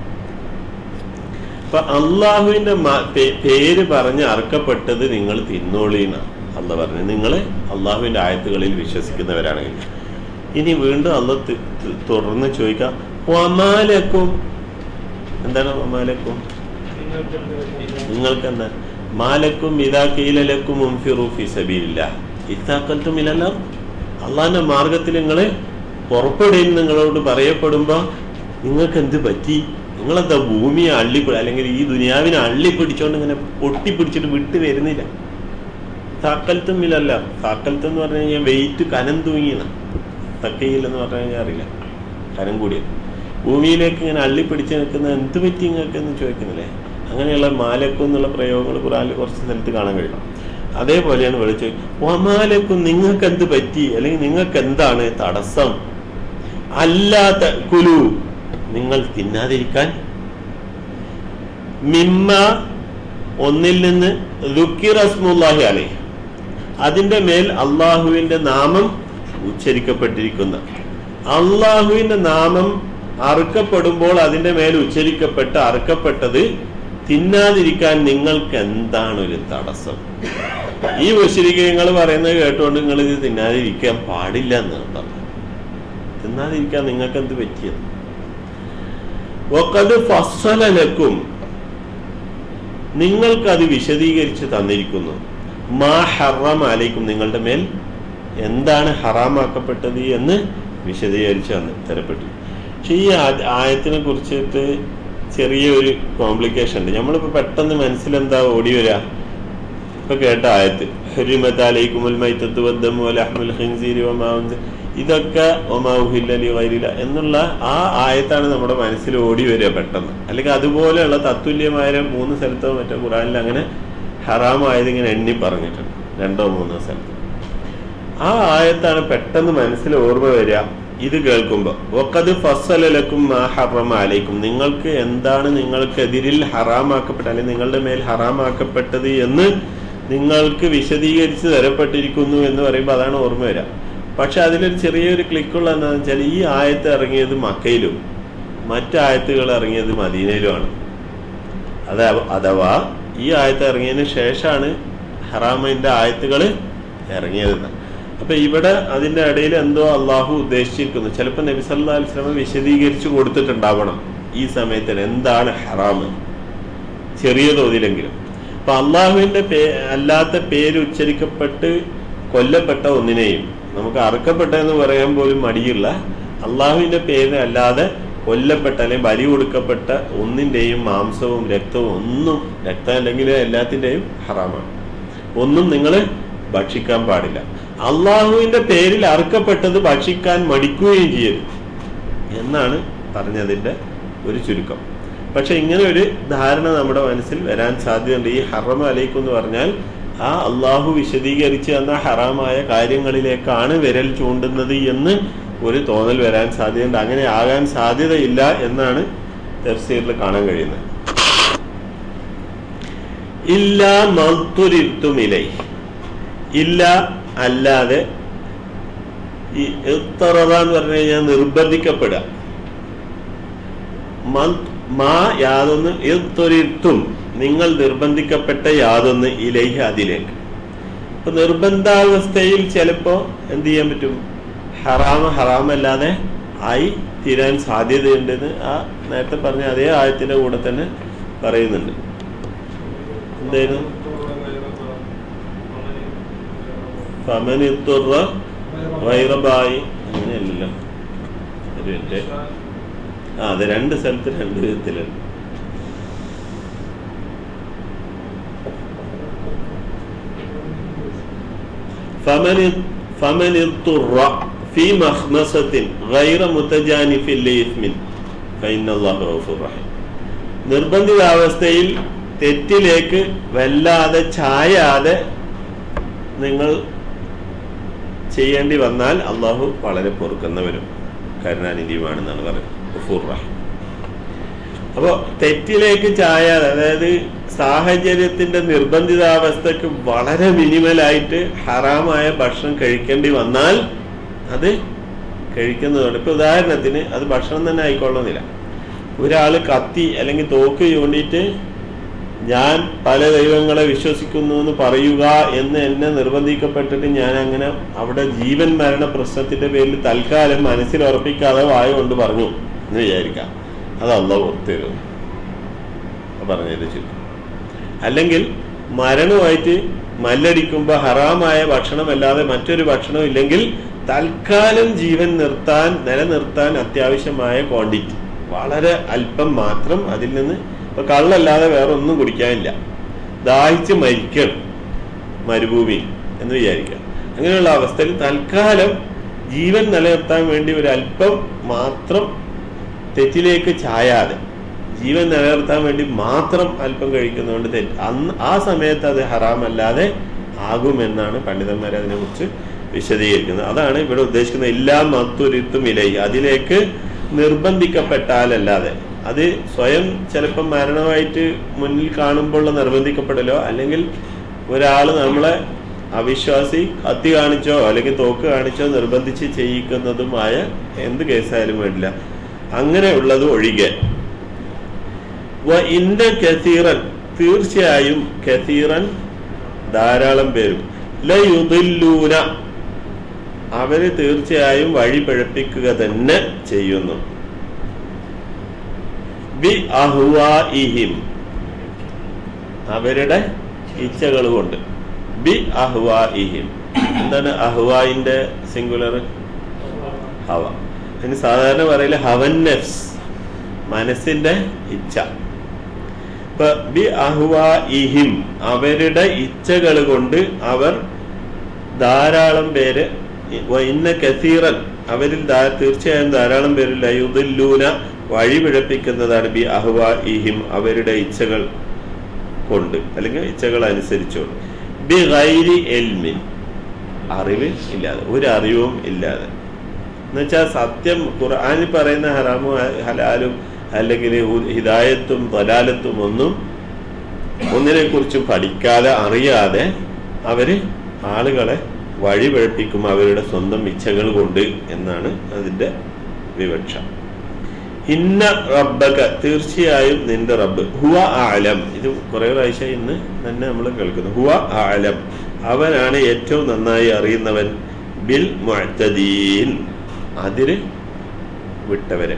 അപ്പൊ അള്ളാഹുവിന്റെ പേര് പറഞ്ഞ് അറുക്കപ്പെട്ടത് നിങ്ങൾ തിന്നോളീന്നാണ് അള്ളാഹ് പറഞ്ഞത്. നിങ്ങൾ അള്ളാഹുവിന്റെ ആയത്തുകളിൽ വിശ്വസിക്കുന്നവരാണെങ്കിൽ. ഇനി വീണ്ടും അള്ളാഹ് തുറന്ന് ചോദിക്കാം, വമാലക്കും എന്താണ്? വമാലക്കും നിങ്ങൾക്ക് എന്താ? മാലക്കും ഇദാ ഖീല ലക്കും ഉൻഫിറൂ ഫീ സബീലില്ലാഹ് ഇത്തഖൽതും ഇലല്ലാഹ്. അള്ളാഹിന്റെ മാർഗത്തിൽ നിങ്ങൾ പുറപ്പെടുകയും നിങ്ങളോട് പറയപ്പെടുമ്പോ നിങ്ങൾക്ക് എന്ത് പറ്റി? നിങ്ങളെന്താ ഭൂമിയെ അല്ലെങ്കിൽ ഈ ദുനിയാവിനെ അള്ളിപ്പിടിച്ചോണ്ട് ഇങ്ങനെ പൊട്ടിപ്പിടിച്ചിട്ട് വിട്ട് വരുന്നില്ല? താക്കൽത്തും ഇല്ലല്ല. താക്കൽത്ത് എന്ന് പറഞ്ഞു കഴിഞ്ഞാൽ വെയിറ്റ്, കനം തൂങ്ങിയെന്ന. തക്കയില്ലെന്ന് പറഞ്ഞു കഴിഞ്ഞാൽ അറിയില്ല, കനം കൂടിയത്. ഭൂമിയിലേക്ക് ഇങ്ങനെ അള്ളിപ്പിടിച്ച് നിൽക്കുന്ന എന്ത് പറ്റി നിങ്ങൾക്ക് എന്ന് ചോദിക്കുന്നില്ലേ? അങ്ങനെയുള്ള മാലക്കും എന്നുള്ള പ്രയോഗങ്ങൾ ഖുർആനിൽ കുറച്ച് സ്ഥലത്ത് കാണാൻ കഴിയും. അതേപോലെയാണ് വിളിച്ച് വമാലക്കും നിങ്ങൾക്ക് എന്ത് പറ്റി, അല്ലെങ്കിൽ നിങ്ങൾക്ക് എന്താണ് തടസ്സം? അല്ലാത്ത കുലു നിങ്ങൾ തിന്നാതിരിക്കാൻ, മിമ്മ ഒന്നിൽ നിന്ന് ദുഃഖിറ സ്മുല്ലാഹി അലൈഹി അതിന്റെ മേൽ അള്ളാഹുവിന്റെ നാമം ഉച്ചരിക്കപ്പെട്ടിരിക്കുന്ന. അള്ളാഹുവിന്റെ നാമം അറുക്കപ്പെടുമ്പോൾ അതിന്റെ മേൽ അറുക്കപ്പെട്ടത് തിന്നാതിരിക്കാൻ നിങ്ങൾക്ക് എന്താണ് ഒരു തടസ്സം? ഈ മുശ്രിക്കുകൾ പറയുന്നത് കേട്ടുകൊണ്ട് നിങ്ങൾ ഇത് തിന്നാതിരിക്കാൻ പാടില്ല എന്നാണ് പറഞ്ഞത്. തിന്നാതിരിക്കാൻ നിങ്ങൾക്ക് എന്ത് പറ്റിയത്? വഖദ് ഫസ്സല ലക്കും നിങ്ങൾക്കത് വിശദീകരിച്ച് തന്നിരിക്കുന്നു. മാ ഹറമ അലൈക്കും നിങ്ങളുടെ മേൽ എന്താണ് ഹറാമാക്കപ്പെട്ടത് എന്ന് വിശദീകരിച്ച് തരപ്പെട്ടു. പക്ഷെ ഈ ആയത്തിനെ കുറിച്ചിട്ട് ചെറിയൊരു കോംപ്ലിക്കേഷൻ ഉണ്ട്. നമ്മളിപ്പോ പെട്ടെന്ന് മനസ്സിലെന്താ ഓടി വരിക? ഇപ്പൊ കേട്ട ആയത്ത് ഹുരിമത് അലൈക്കുമുൽ മൈത്തത്തു വദ്ദമു വലഹ്മുൽ ഖിൻസീരി വമാ ഇതൊക്കെ വമാ ഉഹില്ല ലിഗൈരില്ല എന്നുള്ള ആ ആയത്താണ് നമ്മുടെ മനസ്സിൽ ഓടി വരിക പെട്ടെന്ന്. അല്ലെങ്കിൽ അതുപോലെയുള്ള തത്തുല്യമായ 3 സ്ഥലത്തോ മറ്റോ ഖുർആനിൽ അങ്ങനെ ഹറാമായത് ഇങ്ങനെ എണ്ണി പറഞ്ഞിട്ടുണ്ട്, 2 or 3 സ്ഥലത്ത്. ആ ആയത്താണ് പെട്ടെന്ന് മനസ്സിൽ ഓർമ്മ വരിക ഇത് കേൾക്കുമ്പോൾ. വഖദ് ഫസ്സല ലക്കും മാ ഹറമ അലൈക്കും, നിങ്ങൾക്ക് എന്താണ് നിങ്ങൾക്കെതിരിൽ ഹറാമാക്കപ്പെട്ട അല്ലെങ്കിൽ നിങ്ങളുടെ മേൽ ഹറാമാക്കപ്പെട്ടത് എന്ന് നിങ്ങൾക്ക് വിശദീകരിച്ച് തരപ്പെട്ടിരിക്കുന്നു എന്ന് പറയുമ്പോൾ അതാണ് ഓർമ്മ വരിക. പക്ഷെ അതിലൊരു ചെറിയൊരു ക്ലിക്കുള്ള എന്താണെന്ന് വെച്ചാൽ ഈ ആയത്ത് ഇറങ്ങിയത് മക്കയിലും മറ്റായത്തുകൾ ഇറങ്ങിയത് മദീനയിലുമാണ്. അഥവാ ഈ ആയത്ത് ഇറങ്ങിയതിന് ശേഷമാണ് ഹറാമിന്റെ ആയത്തുകൾ ഇറങ്ങിയതെന്ന്. അപ്പൊ ഇവിടെ അതിന്റെ ഇടയിൽ എന്തോ അള്ളാഹു ഉദ്ദേശിച്ചിരിക്കുന്നു. ചിലപ്പോൾ നബി സല്ലല്ലാഹു അലൈഹി വസല്ലം വിശദീകരിച്ചു കൊടുത്തിട്ടുണ്ടാവണം ഈ സമയത്തിന് എന്താണ് ഹറാമ്, ചെറിയ തോതിലെങ്കിലും. അപ്പൊ അള്ളാഹുവിന്റെ അല്ലാത്ത പേര് ഉച്ചരിക്കപ്പെട്ട് കൊല്ലപ്പെട്ട ഒന്നിനെയും, നമുക്ക് അറുക്കപ്പെട്ടെന്ന് പറയാൻ പോലും മടിയുള്ള അള്ളാഹുവിന്റെ പേര് അല്ലാതെ കൊല്ലപ്പെട്ട അല്ലെങ്കിൽ ബലി കൊടുക്കപ്പെട്ട ഒന്നിന്റെയും മാംസവും രക്തവും ഒന്നും, രക്തം അല്ലെങ്കിൽ എല്ലാത്തിന്റെയും ഹറാമാണ്, ഒന്നും നിങ്ങൾ ഭക്ഷിക്കാൻ പാടില്ല. അള്ളാഹുവിന്റെ പേരിൽ അറുക്കപ്പെട്ടത് ഭക്ഷിക്കാൻ മടിക്കുകയും ചെയ്യരുത് എന്നാണ് പറഞ്ഞതിന്റെ ഒരു ചുരുക്കം. പക്ഷെ ഇങ്ങനെ ഒരു ധാരണ നമ്മുടെ മനസ്സിൽ വരാൻ സാധ്യതയുണ്ട്. ഈ ഹറമ അലൈക്കും എന്ന് പറഞ്ഞാൽ ആ അള്ളാഹു വിശദീകരിച്ച് തന്ന ഹറാമായ കാര്യങ്ങളിലേക്കാണ് വിരൽ ചൂണ്ടുന്നത് എന്ന് ഒരു തോന്നൽ വരാൻ സാധ്യതയുണ്ട്. അങ്ങനെ ആകാൻ സാധ്യതയില്ല എന്നാണ് തഫ്സീറിൽ കാണാൻ കഴിയുന്നത്. ഇല്ലാ മൽതുരിത്തുമിലൈ, ഇല്ല അല്ലാതെ, ഈ ഇത്തറദ എന്ന് പറഞ്ഞു കഴിഞ്ഞാൽ നിർബന്ധിക്കപ്പെടുക. മാ യാതൊന്ന് ഇത്തൊരിത്തും നിങ്ങൾ നിർബന്ധിക്കപ്പെട്ട യാതൊന്ന് ഇലൈഹി അതിലേക്ക്. ഇപ്പൊ നിർബന്ധാവസ്ഥയിൽ ചിലപ്പോ എന്ത് ചെയ്യാൻ പറ്റും? ഹറാമല്ലാതെ ആയി തീരാൻ സാധ്യതയുണ്ടെന്ന് ആ നേരത്തെ പറഞ്ഞ അതേ ആയത്തിന്റെ കൂടെ തന്നെ പറയുന്നുണ്ട്. എന്തായിരുന്നു? ഫമനിത്തുറ ഗൈറ ബായി, അങ്ങനെയല്ലല്ലോ. അത് 2 സ്ഥലത്ത് 2 വിധത്തിലുണ്ട്. ഫമനിത്തുറ ഫീ മഖ്മസത്തിൻ ഗൈറ മുതജാനിഫിൻ ലിഇസ്മിൻ ഫഇന്നല്ലാഹു ഗഫൂറുർ റഹീം. നിർബന്ധിതാവസ്ഥയിൽ തെറ്റിലേക്ക് വല്ലാതെ ചായാതെ നിങ്ങൾ ചെയ്യേണ്ടി വന്നാൽ അള്ളാഹു വളരെ പൊറുക്കുന്നവരും കരുണാനിധിയുമാണെന്നാണ് പറയുന്നത്, ഗഫൂർ റഹീം. അപ്പോൾ തെറ്റിലേക്ക് ചായാതെ, അതായത് സാഹചര്യത്തിന്റെ നിർബന്ധിതാവസ്ഥക്ക് വളരെ മിനിമലായിട്ട് ഹറാമായ ഭക്ഷണം കഴിക്കേണ്ടി വന്നാൽ അത് കഴിക്കുന്നതുകൊണ്ട്. ഇപ്പൊ ഉദാഹരണത്തിന് അത് ഭക്ഷണം തന്നെ ആയിക്കൊള്ളുന്നില്ല. ഒരാള് കത്തി അല്ലെങ്കിൽ തോക്ക് ചൂണ്ടിയിട്ട് ഞാൻ പല ദൈവങ്ങളെ വിശ്വസിക്കുന്നു എന്ന് പറയുക എന്ന് എന്നെ നിർബന്ധിക്കപ്പെട്ടിട്ട് ഞാൻ അങ്ങനെ അവിടെ ജീവൻ മരണ പ്രശ്നത്തിന്റെ പേരിൽ തൽക്കാലം മനസ്സിൽ ഉറപ്പിക്കാതെ വായ കൊണ്ട് പറഞ്ഞു എന്ന് വിചാരിക്കാം, അത് അള്ളാഹു ഓർത്തരും പറഞ്ഞത് ചുറ്റും. അല്ലെങ്കിൽ മരണമായിട്ട് മല്ലടിക്കുമ്പോ ഹറാമായ ഭക്ഷണമല്ലാതെ മറ്റൊരു ഭക്ഷണം ഇല്ലെങ്കിൽ തൽക്കാലം ജീവൻ നിലനിർത്താൻ അത്യാവശ്യമായ ക്വാണ്ടിറ്റി, വളരെ അല്പം മാത്രം അതിൽ നിന്ന്. ഇപ്പൊ കള്ളല്ലാതെ വേറെ ഒന്നും കുടിക്കാനില്ല, ദാഹിച്ച് മരിക്കണം മരുഭൂമി എന്ന് വിചാരിക്കാം. അങ്ങനെയുള്ള അവസ്ഥയിൽ തൽക്കാലം ജീവൻ നിലനിർത്താൻ വേണ്ടി ഒരു അല്പം മാത്രം, തെറ്റിലേക്ക് ചായാതെ ജീവൻ നിലനിർത്താൻ വേണ്ടി മാത്രം അല്പം കഴിക്കുന്നതുകൊണ്ട് ആ സമയത്ത് അത് ഹറാമല്ലാതെ ആകുമെന്നാണ് പണ്ഡിതന്മാർ അതിനെ കുറിച്ച് വിശദീകരിക്കുന്നത്. അതാണ് ഇവിടെ ഉദ്ദേശിക്കുന്നത്. എല്ലാ മത്തുരിത്തും ഇലൈ, അതിലേക്ക് നിർബന്ധിക്കപ്പെട്ടാലല്ലാതെ. അത് സ്വയം ചിലപ്പം മരണമായിട്ട് മുന്നിൽ കാണുമ്പോൾ നിർബന്ധിക്കപ്പെടലോ, അല്ലെങ്കിൽ ഒരാള് നമ്മളെ അവിശ്വാസി കത്തി കാണിച്ചോ അല്ലെങ്കിൽ തോക്ക് കാണിച്ചോ നിർബന്ധിച്ച് ചെയ്യിക്കുന്നതുമായ എന്ത് കേസായാലും വേണ്ടില്ല, അങ്ങനെയുള്ളത് ഒഴികെ. ഇന്റെ കസീറൻ, തീർച്ചയായും കസീറൻ ധാരാളം പേരും, ലയുദില്ലൂന അവര് തീർച്ചയായും വഴി പിഴപ്പിക്കുക തന്നെ ചെയ്യുന്നു, ബി അഹ്വാഇഹിം അവരുടെ ഇച്ഛകൾ കൊണ്ട്, ബി അഹ്വാഇഹിം എന്താണ് അഹ്വായിന്റെ സിംഗുലർ? ഹവ. അതിന് സാധാരണ പറയില്ല ഹവൻ നഫ്സ്, മനസ്സിന്റെ ഇച്ഛ. ഇപ്പൊ ബി അഹ്വാഇഹിം, അവരുടെ ഇച്ഛകൾ കൊണ്ട് അവർ ധാരാളം പേര്, ഇന്ന കസീറൻ, അവരിൽ തീർച്ചയായും ധാരാളം പേര് ലയുദില്ലൂന, വഴി പിഴപ്പിക്കുന്നതാണ്. ബി അഹ്വാഇഹിം, അവരുടെ ഇച്ഛകൾ കൊണ്ട് അല്ലെങ്കിൽ ഇച്ഛകൾ അനുസരിച്ചുകൊണ്ട്. ബി ഗൈരി ഇൽമിൻ, അറിവ് ഇല്ലാതെ, ഒരു അറിവും ഇല്ലാതെ. എന്നുവെച്ചാൽ സത്യം ഖുർആനിൽ പറയുന്ന ഹറാമും ഹലാലും അല്ലെങ്കിൽ ഹിദായത്തും ദലാലത്തും ഒന്നിനെ കുറിച്ചും പഠിക്കാതെ അറിയാതെ അവര് ആളുകളെ വഴി പിഴപ്പിക്കും അവരുടെ സ്വന്തം ഇച്ഛകൾ കൊണ്ട് എന്നാണ് അതിന്റെ വിവക്ഷ. ഇന്ന റബ്ബക, തീർച്ചയായും നിന്റെ റബ്ബ്, ഹുവ ആലം, ഇത് കുറെ പ്രാവശ്യം ഇന്ന് തന്നെ നമ്മൾ കേൾക്കുന്നു. ഹുവ ആലം, അവനാണ് ഏറ്റവും നന്നായി അറിയുന്നവൻ. ബിൽ മുഅ്തദീൻ, അതിര് വിട്ടവരെ.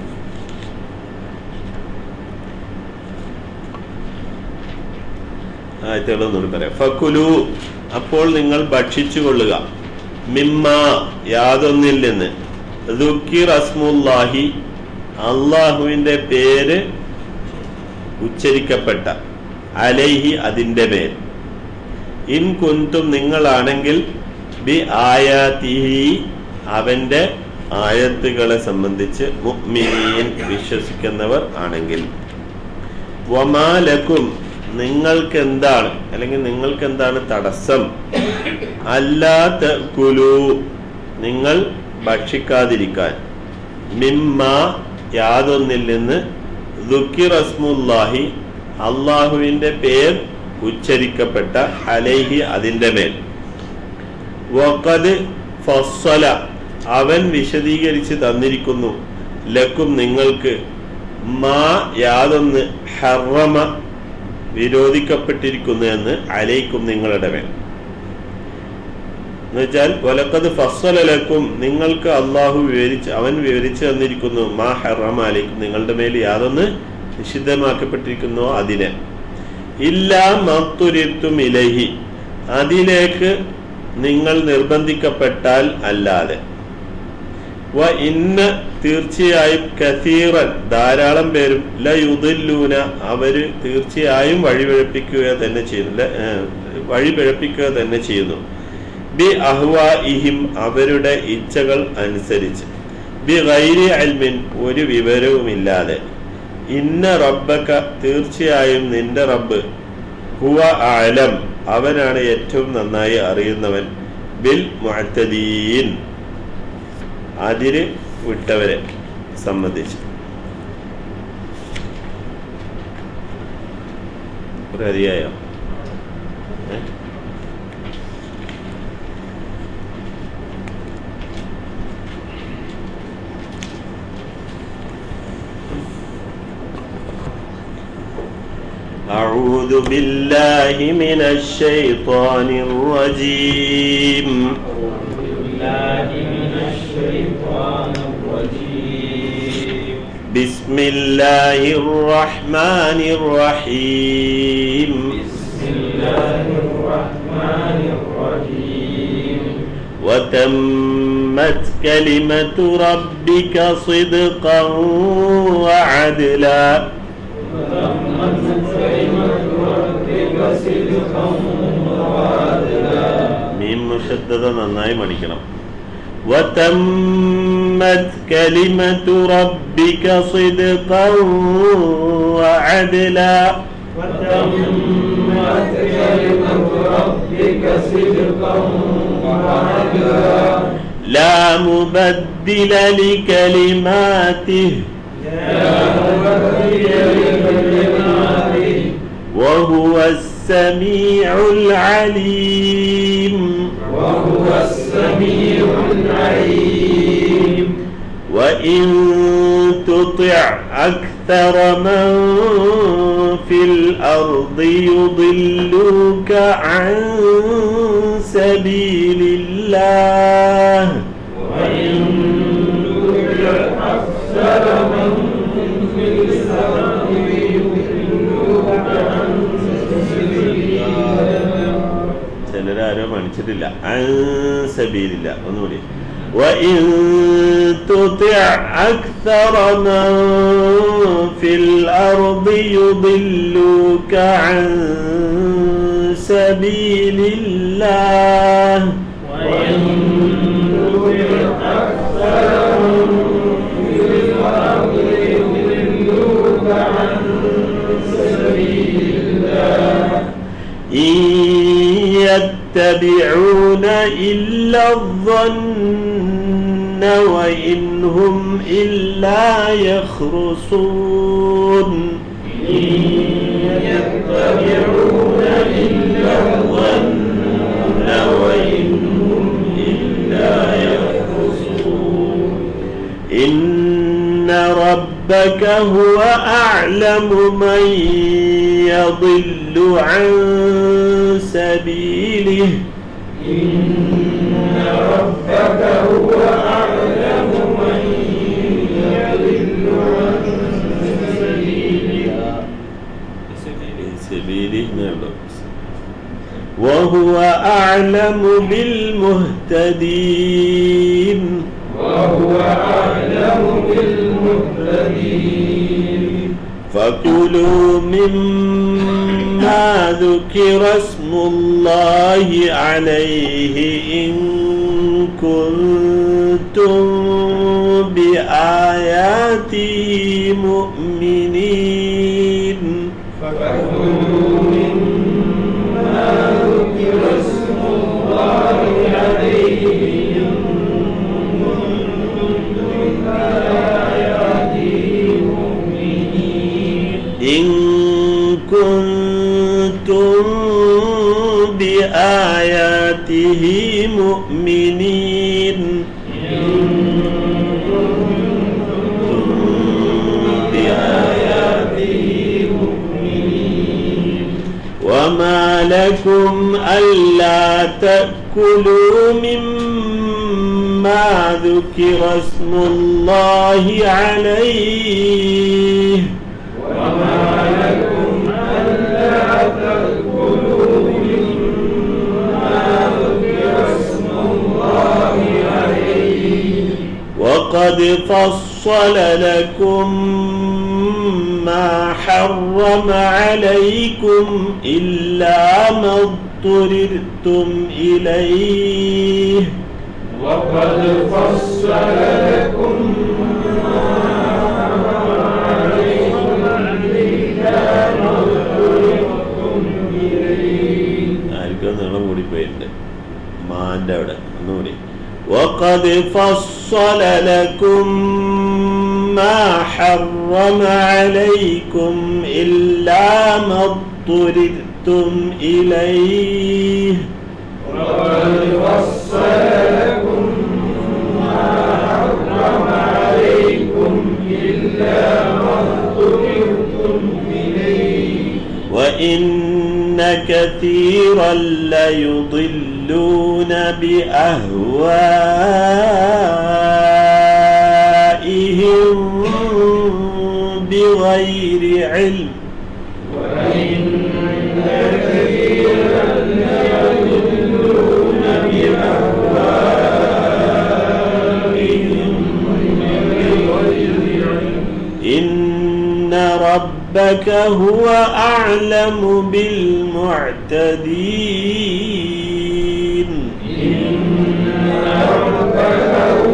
ആയത്തുകളൊന്നുകൂടി പറയാം. ഫകുലു, അപ്പോൾ നിങ്ങൾ ഭക്ഷിച്ചു കൊള്ളുക. മിമ്മ, യാതൊന്നിൽ നിന്ന്. ദുക്കിർ അസ്മുല്ലാഹി, അള്ളാഹുവിന്റെ പേര് ഉച്ചരിക്കപ്പെട്ട. അലൈഹി, അതിന്റെ മേൽ. ഇൻ കുന്തും, നിങ്ങളാണെങ്കിൽ. ബി ആയാതിഹി, അവന്റെ ആയത്തുകളെ സംബന്ധിച്ച്. മുഅ്മിനീൻ, വിശ്വസിക്കുന്നവർ ആണെങ്കിൽ. വമാ ലക്കും, നിങ്ങൾക്ക് എന്താണ് അല്ലെങ്കിൽ നിങ്ങൾക്ക് എന്താണ് തടസ്സം. അല്ലാ തഅകുലു, നിങ്ങൾ ഭക്ഷിക്കാതിരിക്കാൻ. മിമ്മ, യാതൊന്നിൽ നിന്ന്. ദുക്കിർ അസ്മുല്ലാഹി, അള്ളാഹുവിന്റെ പേർ ഉച്ചരിക്കപ്പെട്ട. അലൈഹി, അതിന്റെ മേൽ. വഖദ് ഫസ്സല, അവൻ വിശദീകരിച്ച് തന്നിരിക്കുന്നു. ലക്കും, നിങ്ങൾക്ക്. മാ, യാതൊന്ന്. ഹറമ, വിരോധിക്കപ്പെട്ടിരിക്കുന്നു എന്ന്. അലൈക്കും, നിങ്ങളുടെ മേൽ. എന്നുവെച്ചാൽ വലഖദ് ഫസ്സല ലക്കും, നിങ്ങൾക്ക് അള്ളാഹു അവൻ വിവരിച്ചു തന്നിരിക്കുന്നു. മാ ഹറമ അലൈക്കും, നിങ്ങളുടെ മേൽ യാതൊന്ന് നിഷിദ്ധമാക്കപ്പെട്ടിരിക്കുന്നു അതിനെ. ഇല്ലാ മത്തുരിത്തും ഇലൈഹി, അതിലേക്ക് നിങ്ങൾ നിർബന്ധിക്കപ്പെട്ടാൽ അല്ലാതെ. വ ഇന്ന, തീർച്ചയായും. കസീറൻ, ധാരാളം പേരും. ലയുദില്ലൂന, അവര് തീർച്ചയായും വഴിപിഴപ്പിക്കുക തന്നെ ചെയ്യുന്നു. ബി അഹ്വാഇഹിം, അവരുടെ ഇച്ഛകൾ അനുസരിച്ച്. ബി ഗൈരി ഇൽമിൻ, ഒരു വിവരവുമില്ലാതെ. ഇന്ന റബ്ബക, തീർച്ചയായും നിന്റെ റബ്ബ്. ഹുവ അഅലം, അവനാണ് ഏറ്റവും നന്നായി അറിയുന്നവൻ. ബിൽ മുഅ്തദീൻ, അതിര് വിട്ടവരെ സംബന്ധിച്ച്. അറിയായോ? أعوذ بالله من الشيطان الرجيم. بسم الله الرحمن الرحيم. وتمت كلمة ربك صدقا وعدلا. മീം മുശദ്ദദ നന്നായി മണിക്കണം. وتمت كلمة ربك صدقا وعدلا. وتمت كلمة ربك صدقا وعدلا. لا مبدل لكلماته. وهو السميع العليم. وإن تطع أكثر من في الأرض يضلوك عن سبيل الله. وإن تطع أكثر من في الأرض يضلوك عن سبيل الله. ചിലരാരോ മണിച്ചിട്ട് പഠിച്ചിട്ടില്ല. അൻ സബീലില്ല ഒന്നുകൂടി. وإن تطع أكثر من في الأرض يضلوك عن سبيل الله وإن تطع أكثر من في الأرض يضلوك عن سبيل الله إن يتبعون إلا الظن وإن هم إلا يخرصون إن يتبعون إلا الظن وإن هم إلا يخرصون إن ربك هو أعلم من يضل عن سبيله إن ربك هو أعلم من يضل عن سبيله وهو أعلم بالمهتدين وهو أعلم بالمهتدين فكلوا مما ذكر اسم الله عليه إن كنتم بآياته مؤمنين فكلوا مما ذكر اسم الله عليه إن كنتم بآياته مؤمنين إن كنتم بآياته مؤمنين وما لكم ألا تأكلوا مما ذكر اسم الله عليه وما لكم ألا تأكلوا مما ذكر اسم الله عليه وقد فصل لكم ما حرم عليكم إلا ما اضطررتم إليه وقد فصل لكم ما حرم عليكم إلا ما اضطررتم إليه وقد فصل لكم ما حرم عليكم إلا ما اضطررتم إليه وقد فصل لكم ما حرم عليكم إلا ما اضطررتم إليه وإن كثيرا ليضلون بأهوائهم بغير علم وإن كثيرا ليضلون بأهوائهم بغير علم إن ربك هو أعلم بالمعتدين إن ربك هو